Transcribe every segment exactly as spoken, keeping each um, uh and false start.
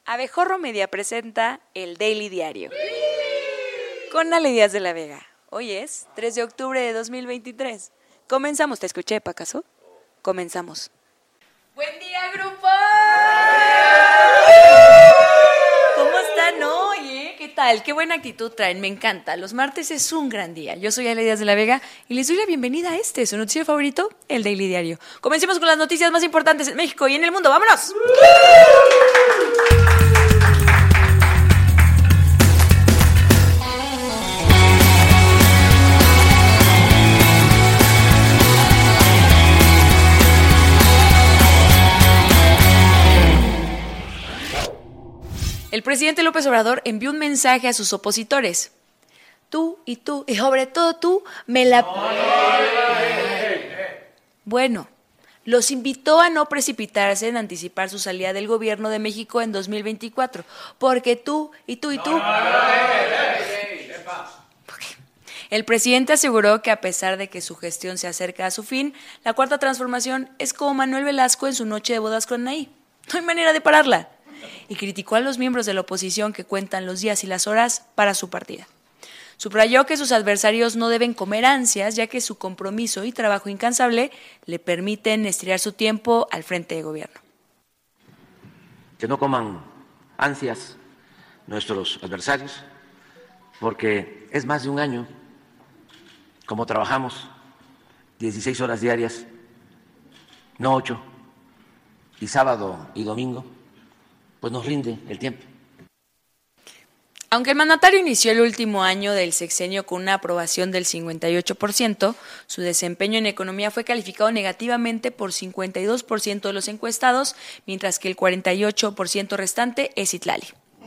Abejorro Media presenta el Daily Diario con Ale Díaz de la Vega. Hoy es tres de octubre de dos mil veintitrés. Comenzamos, ¿te escuché, Pacaso? Comenzamos. ¡Buen día, grupo! ¿Cómo están hoy, eh? ¿Qué tal? Qué buena actitud traen, me encanta. Los martes es un gran día. Yo soy Ale Díaz de la Vega y les doy la bienvenida a este, su noticiero favorito, el Daily Diario. Comencemos con las noticias más importantes en México y en el mundo. ¡Vámonos! El presidente López Obrador envió un mensaje a sus opositores. Tú y tú, y sobre todo tú, me la... Bueno, los invitó a no precipitarse en anticipar su salida del gobierno de México en dos mil veinticuatro, porque tú y tú y tú... El presidente aseguró que a pesar de que su gestión se acerca a su fin, la Cuarta Transformación es como Manuel Velasco en su noche de bodas con Anaí. No hay manera de pararla. Y criticó a los miembros de la oposición que cuentan los días y las horas para su partida. Subrayó que sus adversarios no deben comer ansias, ya que su compromiso y trabajo incansable le permiten estirar su tiempo al frente de gobierno. Que no coman ansias nuestros adversarios, porque es más de un año como trabajamos, dieciséis horas diarias, no ocho, y sábado y domingo, pues nos rinde el tiempo. Aunque el mandatario inició el último año del sexenio con una aprobación del cincuenta y ocho por ciento, su desempeño en economía fue calificado negativamente por cincuenta y dos por ciento de los encuestados, mientras que el cuarenta y ocho por ciento restante es Citlali.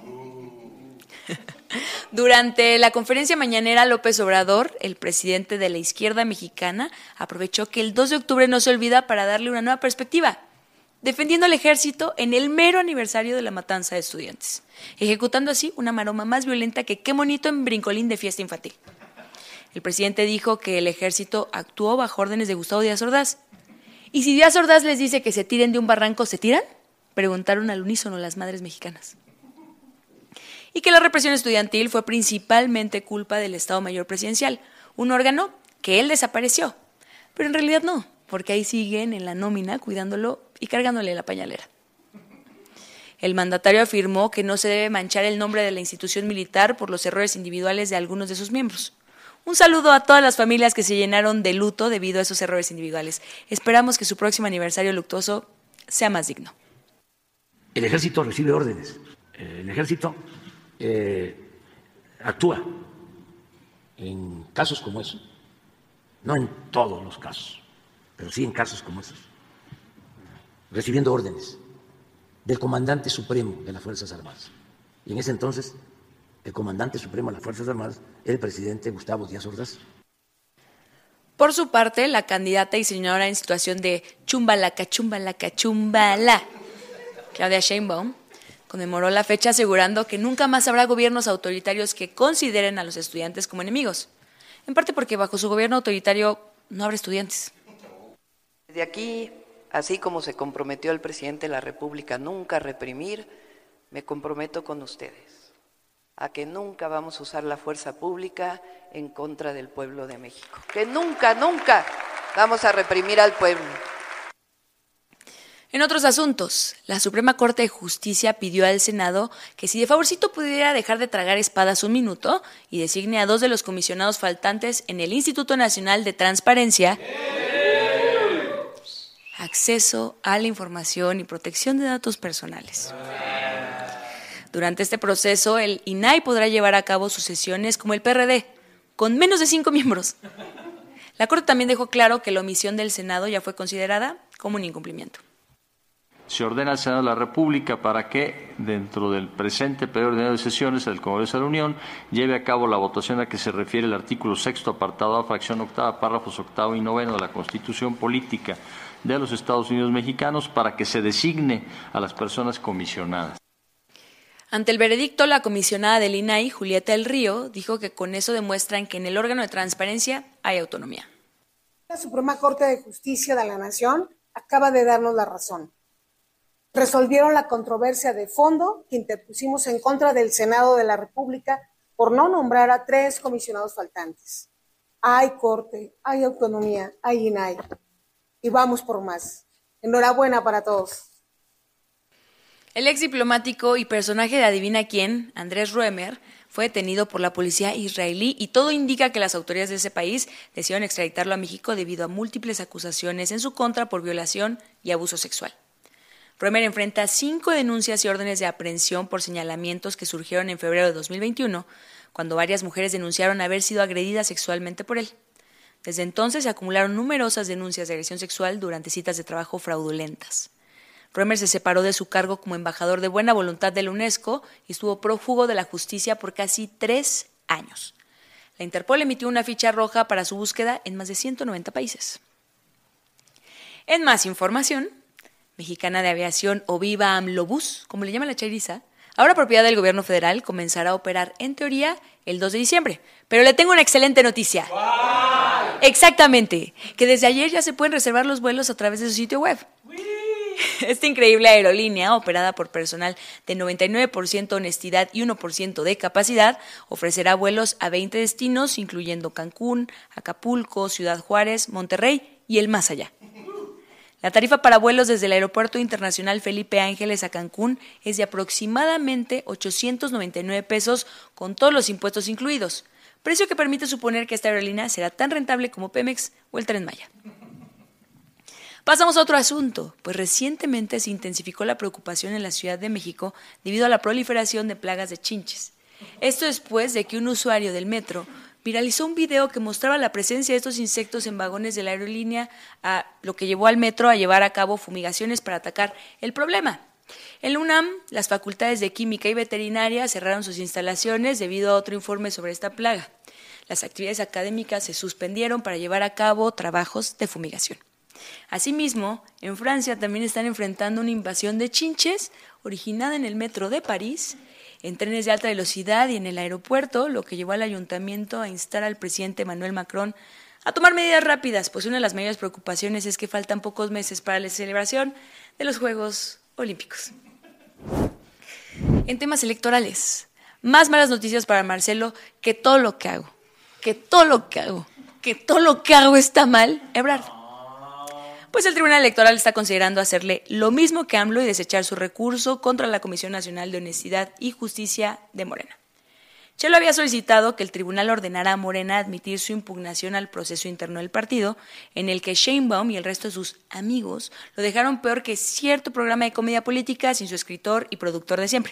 Durante la conferencia mañanera, López Obrador, el presidente de la izquierda mexicana, aprovechó que el dos de octubre no se olvida para darle una nueva perspectiva, defendiendo al ejército en el mero aniversario de la matanza de estudiantes, ejecutando así una maroma más violenta que qué monito en brincolín de fiesta infantil. El presidente dijo que el ejército actuó bajo órdenes de Gustavo Díaz Ordaz. ¿Y si Díaz Ordaz les dice que se tiren de un barranco, se tiran? Preguntaron al unísono las madres mexicanas. Y que la represión estudiantil fue principalmente culpa del Estado Mayor Presidencial, un órgano que él desapareció, pero en realidad no, porque ahí siguen en la nómina cuidándolo y cargándole la pañalera. El mandatario afirmó que no se debe manchar el nombre de la institución militar por los errores individuales de algunos de sus miembros. Un saludo a todas las familias que se llenaron de luto debido a esos errores individuales. Esperamos que su próximo aniversario luctuoso sea más digno. El ejército recibe órdenes. El ejército eh, actúa en casos como esos. No en todos los casos, pero sí en casos como esos, recibiendo órdenes del comandante supremo de las Fuerzas Armadas. Y en ese entonces, el comandante supremo de las Fuerzas Armadas era el presidente Gustavo Díaz Ordaz. Por su parte, la candidata y señora en situación de chumbalaca, chumbalaca, chumbala, Claudia Sheinbaum, conmemoró la fecha asegurando que nunca más habrá gobiernos autoritarios que consideren a los estudiantes como enemigos, en parte porque bajo su gobierno autoritario no habrá estudiantes. De aquí, así como se comprometió el presidente de la República nunca a reprimir, me comprometo con ustedes a que nunca vamos a usar la fuerza pública en contra del pueblo de México. Que nunca, nunca vamos a reprimir al pueblo. En otros asuntos, la Suprema Corte de Justicia pidió al Senado que si de favorcito pudiera dejar de tragar espadas un minuto y designe a dos de los comisionados faltantes en el Instituto Nacional de Transparencia, Acceso a la Información y Protección de Datos Personales. Durante este proceso, el I N A I podrá llevar a cabo sus sesiones como el P R D, con menos de cinco miembros. La Corte también dejó claro que la omisión del Senado ya fue considerada como un incumplimiento. Se ordena al Senado de la República para que, dentro del presente periodo ordinario de sesiones del Congreso de la Unión, lleve a cabo la votación a que se refiere el artículo sexto, apartado A, fracción octava, párrafos octavo y noveno de la Constitución Política de los Estados Unidos Mexicanos para que se designe a las personas comisionadas. Ante el veredicto, la comisionada del I N A I, Julieta del Río, dijo que con eso demuestran que en el órgano de transparencia hay autonomía. La Suprema Corte de Justicia de la Nación acaba de darnos la razón. resolvieron la controversia de fondo que interpusimos en contra del Senado de la República por no nombrar a tres comisionados faltantes. Hay corte, hay autonomía, hay I N A I. Y vamos por más. Enhorabuena para todos. El ex diplomático y personaje de Adivina quién, Andrés Roemer, fue detenido por la policía israelí y todo indica que las autoridades de ese país decidieron extraditarlo a México debido a múltiples acusaciones en su contra por violación y abuso sexual. Roemer enfrenta cinco denuncias y órdenes de aprehensión por señalamientos que surgieron en febrero de dos mil veintiuno, cuando varias mujeres denunciaron haber sido agredidas sexualmente por él. Desde entonces se acumularon numerosas denuncias de agresión sexual durante citas de trabajo fraudulentas. Roemer se separó de su cargo como embajador de buena voluntad de la UNESCO y estuvo prófugo de la justicia por casi tres años. La Interpol emitió una ficha roja para su búsqueda en más de ciento noventa países. En más información, Mexicana de Aviación o Viva AMLOBús, como le llama la chairiza, ahora propiedad del gobierno federal, comenzará a operar en teoría el dos de diciembre. Pero le tengo una excelente noticia. ¡Wow! Exactamente, que desde ayer ya se pueden reservar los vuelos a través de su sitio web. Esta increíble aerolínea, operada por personal de noventa y nueve por ciento honestidad y uno por ciento de capacidad, ofrecerá vuelos a veinte destinos, incluyendo Cancún, Acapulco, Ciudad Juárez, Monterrey y el más allá. La tarifa para vuelos desde el Aeropuerto Internacional Felipe Ángeles a Cancún es de aproximadamente ochocientos noventa y nueve pesos con todos los impuestos incluidos, precio que permite suponer que esta aerolínea será tan rentable como Pemex o el Tren Maya. Pasamos a otro asunto, pues recientemente se intensificó la preocupación en la Ciudad de México debido a la proliferación de plagas de chinches. Esto después de que un usuario del metro viralizó un video que mostraba la presencia de estos insectos en vagones de la aerolínea, a lo que llevó al metro a llevar a cabo fumigaciones para atacar el problema. En la UNAM, las facultades de Química y Veterinaria cerraron sus instalaciones debido a otro informe sobre esta plaga. Las actividades académicas se suspendieron para llevar a cabo trabajos de fumigación. Asimismo, en Francia también están enfrentando una invasión de chinches originada en el metro de París, en trenes de alta velocidad y en el aeropuerto, lo que llevó al ayuntamiento a instar al presidente Emmanuel Macron a tomar medidas rápidas, pues una de las mayores preocupaciones es que faltan pocos meses para la celebración de los Juegos Olímpicos. En temas electorales, más malas noticias para Marcelo, que todo lo que hago, que todo lo que hago, que todo lo que hago está mal, Ebrard. Pues el Tribunal Electoral está considerando hacerle lo mismo que AMLO y desechar su recurso contra la Comisión Nacional de Honestidad y Justicia de Morena. Chelo había solicitado que el tribunal ordenara a Morena admitir su impugnación al proceso interno del partido, en el que Sheinbaum y el resto de sus amigos lo dejaron peor que cierto programa de comedia política sin su escritor y productor de siempre.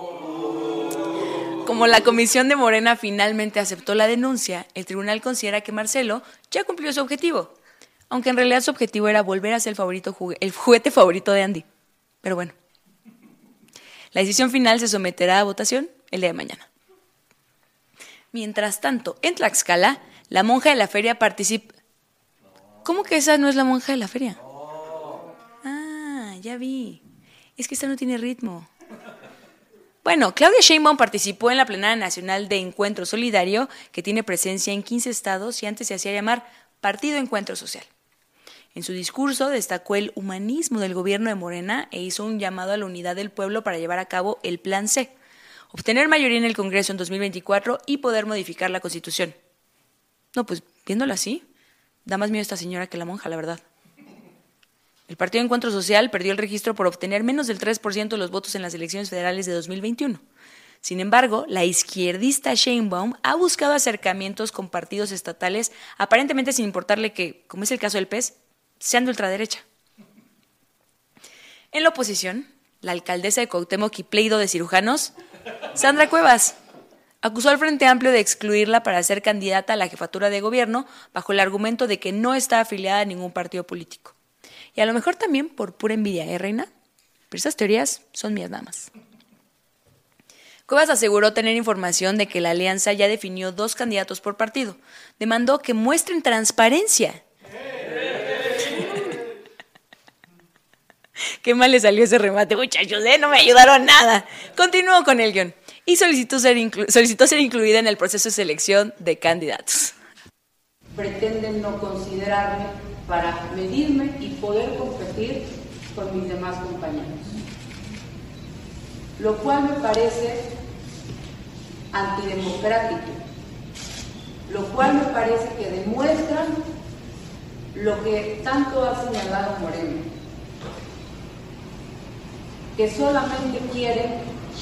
Como la comisión de Morena finalmente aceptó la denuncia, el tribunal considera que Marcelo ya cumplió su objetivo, aunque en realidad su objetivo era volver a ser el, favorito jugue- el juguete favorito de Andy. Pero bueno, la decisión final se someterá a votación el día de mañana. Mientras tanto, en Tlaxcala, la monja de la feria participa... ¿Cómo que esa no es la monja de la feria? Ah, ya vi. Es que esta no tiene ritmo. Bueno, Claudia Sheinbaum participó en la plenaria nacional de Encuentro Solidario, que tiene presencia en quince estados y antes se hacía llamar Partido Encuentro Social. En su discurso destacó el humanismo del gobierno de Morena e hizo un llamado a la unidad del pueblo para llevar a cabo el Plan C, obtener mayoría en el Congreso en dos mil veinticuatro y poder modificar la Constitución. No, pues viéndolo así, da más miedo esta señora que la monja, la verdad. El Partido Encuentro Social perdió el registro por obtener menos del tres por ciento de los votos en las elecciones federales de dos mil veintiuno. Sin embargo, la izquierdista Sheinbaum ha buscado acercamientos con partidos estatales, aparentemente sin importarle que, como es el caso del P E S, sean de ultraderecha. En la oposición, la alcaldesa de Cuauhtémoc y Pleido de cirujanos, Sandra Cuevas, acusó al Frente Amplio de excluirla para ser candidata a la jefatura de gobierno bajo el argumento de que no está afiliada a ningún partido político. Y a lo mejor también por pura envidia, ¿eh, reina? Pero esas teorías son mías nada más. Cuevas aseguró tener información de que la alianza ya definió dos candidatos por partido. Demandó que muestren transparencia. Qué mal le salió ese remate, muchachos, ¿eh? No me ayudaron nada. Continuó con el guión y solicitó ser, inclu- solicitó ser incluida en el proceso de selección de candidatos. Pretenden no considerarme para medirme y poder competir con mis demás compañeros. lo cual me parece antidemocrático, lo cual me parece que demuestra lo que tanto ha señalado Moreno, que solamente quiere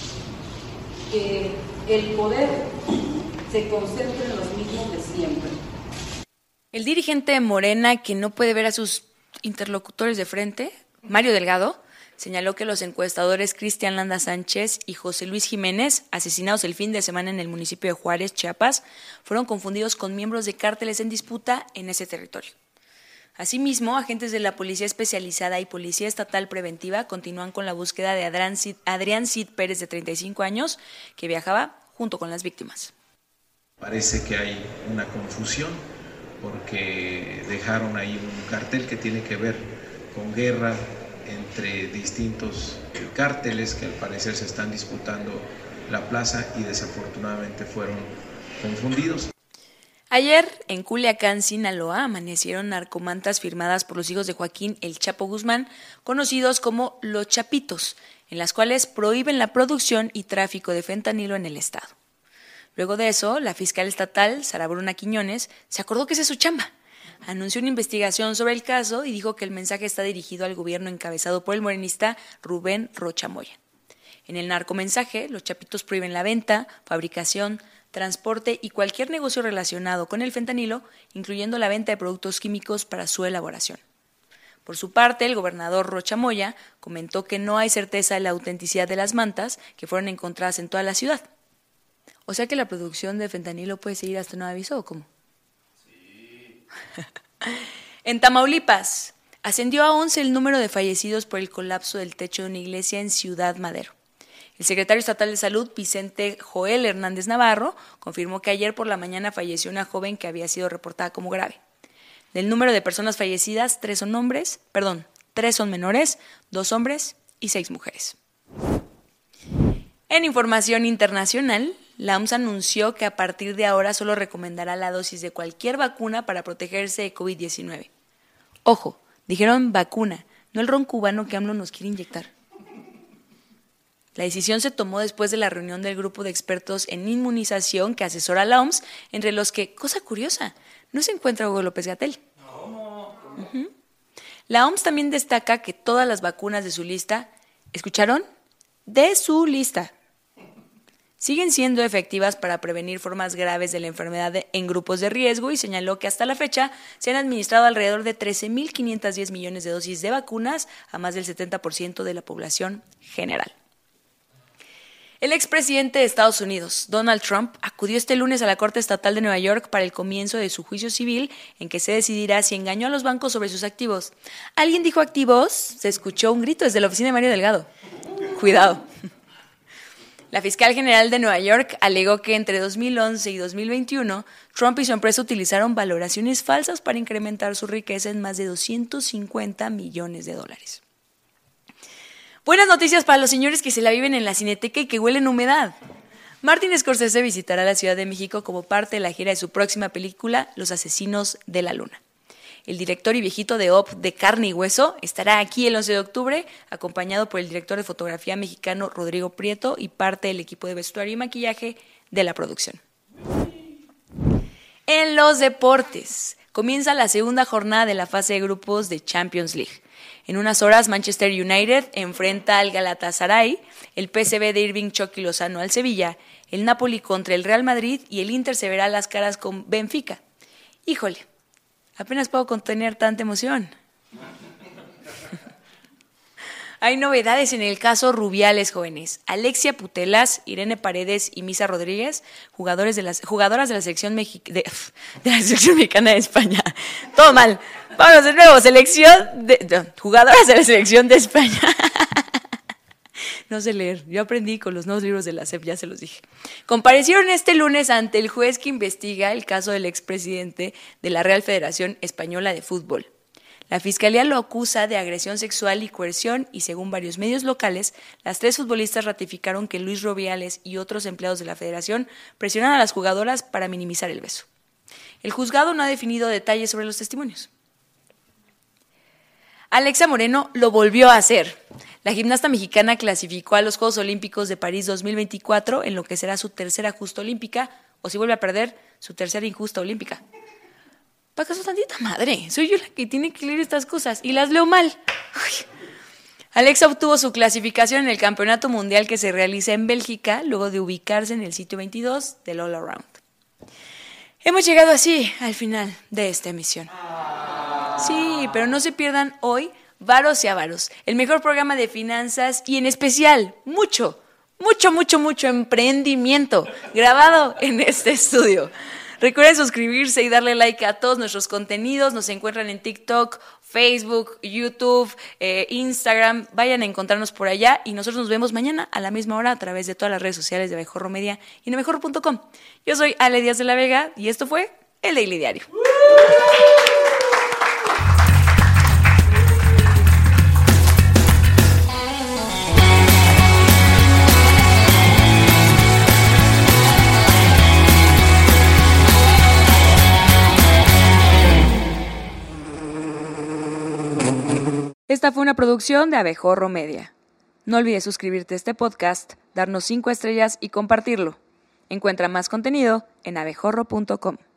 que el poder se concentre en los mismos de siempre. El dirigente de Morena, que no puede ver a sus interlocutores de frente, Mario Delgado, señaló que los encuestadores Cristian Landa Sánchez y José Luis Jiménez, asesinados el fin de semana en el municipio de Juárez, Chiapas, fueron confundidos con miembros de cárteles en disputa en ese territorio. Asimismo, agentes de la Policía Especializada y Policía Estatal Preventiva continúan con la búsqueda de Adrián Cid, Adrián Cid Pérez, de treinta y cinco años, que viajaba junto con las víctimas. Parece que hay una confusión porque dejaron ahí un cartel que tiene que ver con guerra entre distintos cárteles que al parecer se están disputando la plaza y desafortunadamente fueron confundidos. Ayer, en Culiacán, Sinaloa, amanecieron narcomantas firmadas por los hijos de Joaquín El Chapo Guzmán, conocidos como Los Chapitos, en las cuales prohíben la producción y tráfico de fentanilo en el estado. Luego de eso, la fiscal estatal, Sara Bruna Quiñones, se acordó que esa es su chamba. Anunció una investigación sobre el caso y dijo que el mensaje está dirigido al gobierno encabezado por el morenista Rubén Rocha Moya. En el narcomensaje, los chapitos prohíben la venta, fabricación, transporte y cualquier negocio relacionado con el fentanilo, incluyendo la venta de productos químicos para su elaboración. Por su parte, el gobernador Rocha Moya comentó que no hay certeza de la autenticidad de las mantas que fueron encontradas en toda la ciudad. O sea que la producción de fentanilo puede seguir hasta nuevo aviso, ¿o cómo? Sí. En Tamaulipas, ascendió a once el número de fallecidos por el colapso del techo de una iglesia en Ciudad Madero. El secretario estatal de Salud, Vicente Joel Hernández Navarro, confirmó que ayer por la mañana falleció una joven que había sido reportada como grave. Del número de personas fallecidas, tres son hombres, perdón, tres son menores, dos hombres y seis mujeres. En información internacional, la O M S anunció que a partir de ahora solo recomendará la dosis de cualquier vacuna para protegerse de covid diecinueve. Ojo, dijeron vacuna, no el ron cubano que AMLO nos quiere inyectar. La decisión se tomó después de la reunión del grupo de expertos en inmunización que asesora a la O M S, entre los que, cosa curiosa, no se encuentra Hugo López-Gatell. ¿Cómo? Uh-huh. La O M S también destaca que todas las vacunas de su lista, ¿escucharon? De su lista, siguen siendo efectivas para prevenir formas graves de la enfermedad de, en grupos de riesgo, y señaló que hasta la fecha se han administrado alrededor de trece mil quinientos diez millones de dosis de vacunas a más del setenta por ciento de la población general. El expresidente de Estados Unidos, Donald Trump, acudió este lunes a la Corte Estatal de Nueva York para el comienzo de su juicio civil, en que se decidirá si engañó a los bancos sobre sus activos. ¿Alguien dijo activos? Se escuchó un grito desde la oficina de Mario Delgado. Cuidado. La fiscal general de Nueva York alegó que entre dos mil once y dos mil veintiuno, Trump y su empresa utilizaron valoraciones falsas para incrementar su riqueza en más de doscientos cincuenta millones de dólares. Buenas noticias para los señores que se la viven en la Cineteca y que huelen humedad. Martin Scorsese visitará la Ciudad de México como parte de la gira de su próxima película, Los Asesinos de la Luna. El director y viejito de Op de carne y hueso estará aquí el once de octubre, acompañado por el director de fotografía mexicano Rodrigo Prieto y parte del equipo de vestuario y maquillaje de la producción. En los deportes, comienza la segunda jornada de la fase de grupos de Champions League. En unas horas, Manchester United enfrenta al Galatasaray, el P S V de Irving Chucky Lozano al Sevilla, el Napoli contra el Real Madrid y el Inter se verá las caras con Benfica. Híjole, apenas puedo contener tanta emoción. Hay novedades en el caso Rubiales, jóvenes. Alexia Putellas, Irene Paredes y Misa Rodríguez, jugadores de las, jugadoras de la selección Mexi- de, de la selección mexicana de España. Todo mal. Vamos de nuevo, selección de, de jugadoras de la selección de España. No sé leer, yo aprendí con los nuevos libros de la S E P, ya se los dije. Comparecieron este lunes ante el juez que investiga el caso del expresidente de la Real Federación Española de Fútbol. La fiscalía lo acusa de agresión sexual y coerción y, según varios medios locales, las tres futbolistas ratificaron que Luis Rubiales y otros empleados de la federación presionaron a las jugadoras para minimizar el beso. El juzgado no ha definido detalles sobre los testimonios. Alexa Moreno lo volvió a hacer. La gimnasta mexicana clasificó a los Juegos Olímpicos de París dos mil veinticuatro en lo que será su tercera justa olímpica, o si vuelve a perder, su tercera injusta olímpica. ¿Para acaso tantita madre? Soy yo la que tiene que leer estas cosas y las leo mal. Uy. Alexa obtuvo su clasificación en el Campeonato Mundial que se realiza en Bélgica, luego de ubicarse en el sitio veintidós del All Around. Hemos llegado así al final de esta emisión. Sí, pero no se pierdan hoy Varos y Avaros, el mejor programa de finanzas y en especial mucho, mucho, mucho, mucho emprendimiento grabado en este estudio. Recuerden suscribirse y darle like a todos nuestros contenidos. Nos encuentran en TikTok, Facebook, YouTube, eh, Instagram. Vayan a encontrarnos por allá y nosotros nos vemos mañana a la misma hora a través de todas las redes sociales de Abejorro Media y en abejorro punto com. Yo soy Ale Díaz de la Vega y esto fue El Daily Diario. Esta fue una producción de Abejorro Media. No olvides suscribirte a este podcast, darnos cinco estrellas y compartirlo. Encuentra más contenido en abejorro punto com.